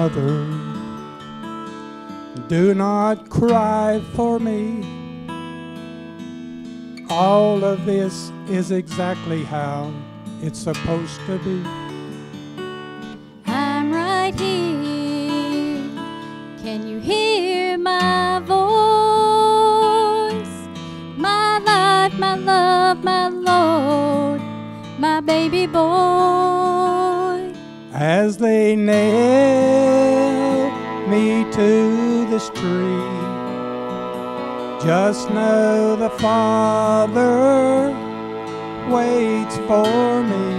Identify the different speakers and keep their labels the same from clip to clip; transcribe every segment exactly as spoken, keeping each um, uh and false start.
Speaker 1: mother, do not cry for me. All of this is exactly how it's supposed to be.
Speaker 2: I'm right here. Can you hear my voice? My life, my love, my Lord, my baby boy.
Speaker 1: As they nail me to this tree, just know the Father waits for me.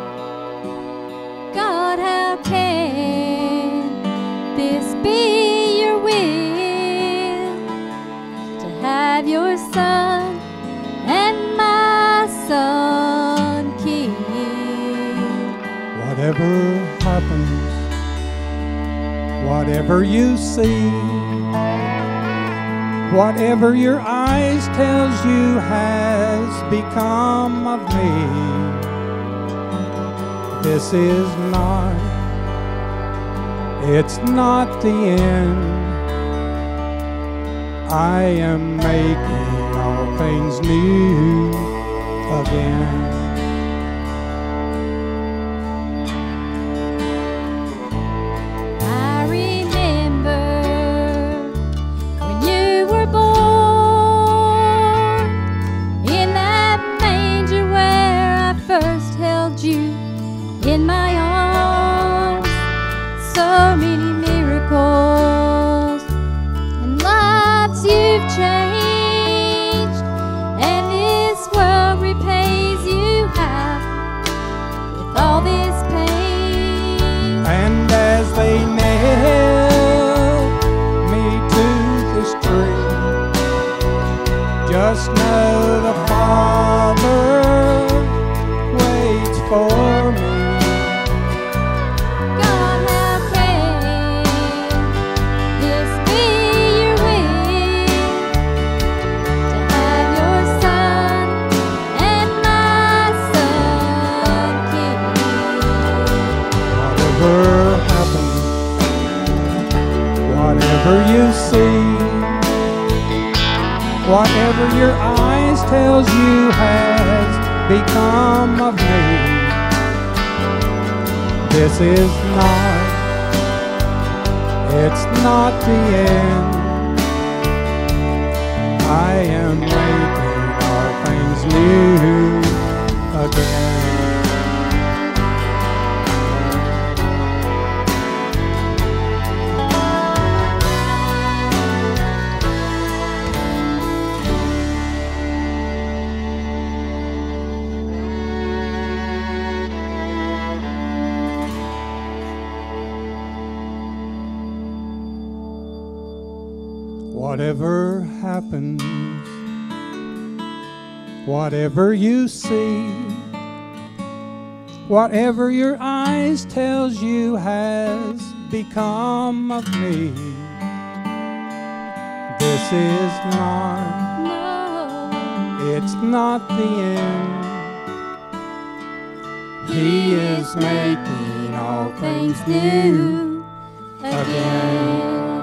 Speaker 2: God, how can this be your will, to have your son and my son killed?
Speaker 1: Whatever happens, whatever you see, whatever your eyes tells you has become of me, this is not, it's not the end. I am making all things new again.
Speaker 2: In my arms, so many miracles and lives you've changed, and this world repays you how with all this pain.
Speaker 1: And as they nail me to this tree, just know the Father waits for me. Whatever happens, whatever you see, whatever your eyes tells you has become of me, this is not, it's not the end. I am making all things new again. Whatever happens, whatever you see, whatever your eyes tells you has become of me, this is not,
Speaker 2: No,
Speaker 1: it's not the end. He is making all things new again.